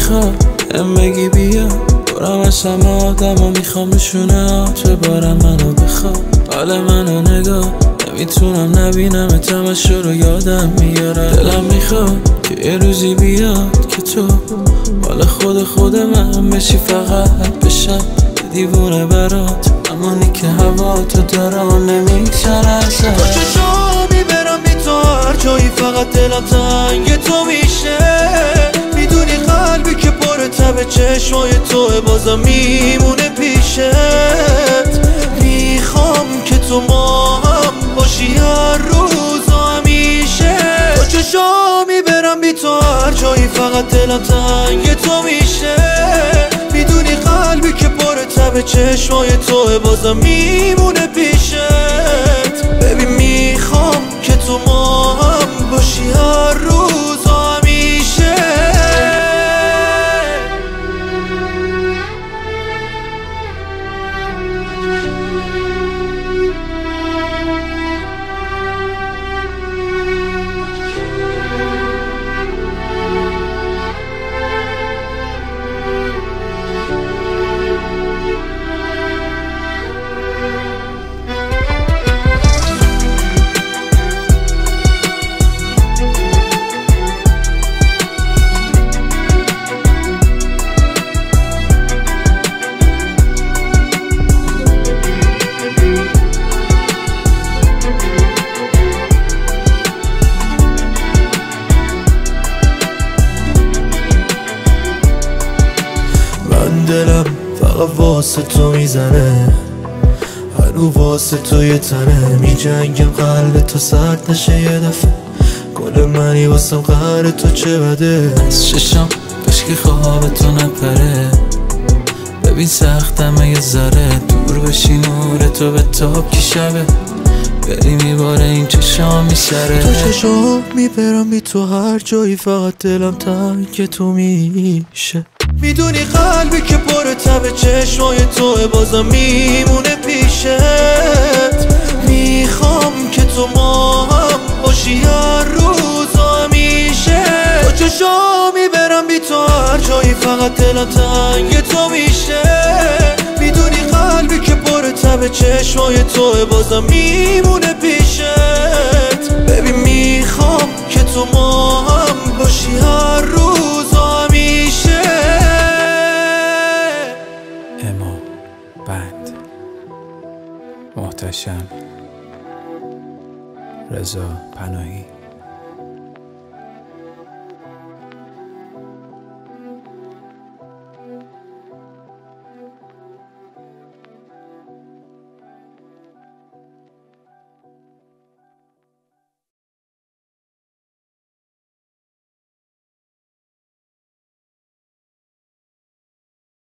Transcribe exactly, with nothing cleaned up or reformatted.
میخواد ام بگی بیا دورم از همه آدم ها میخوام بشونه تو بارم منو بخواد حال منو نگاه نمیتونم نبینم تماشا رو یادم میاره دلم میخواد که یه روزی بیاد که تو حال خود خود من بشی فقط بشم دیوونه برات امانی که هوا تو دارم نمیگذره ازت با چشامی برم بی تو هر جایی فقط دلم تنگ تو میشه میدونی قلبی که پر تب چشمای توه بازم میمونه پیشت میخوام که تو ما هم باشی هر روز و همیشه با چشامی برم بی تو هر جایی فقط دلم تنگ تو میشه میدونی قلبی که پر تب چشمای توه بازم میمونه پیشت ببین میخوام که تو ما هم باشی هر روز و همیشه دلم فقط واسه تو میزنه هنو واسه تو یه تنه میجنگم قلب تو سرد نشه یه دفعه گل منی واسم قهر تو چه بده از چشم کشکی خواب تو نپره ببین سختمه یه ذره دور بشی نور تو به تاب که شبه بری میباره این چشام میسره تو چشام میبرم بی تو هر جایی فقط دلم تنگ تو میشه میدونی قلبی که پر تب چشمای توه بازم میمونه پیشت میخوام که تو ما هم باشی هر روز و همیشه با چشامی برم بی تو هر جایی فقط دلم تنگ تو میشه میدونی قلبی که پر تب چشمای توه بازم میمونه پیشت ببین میخوام که تو ما هم باشی هر روز و همیشه اما بند محتشم رضا پناهی.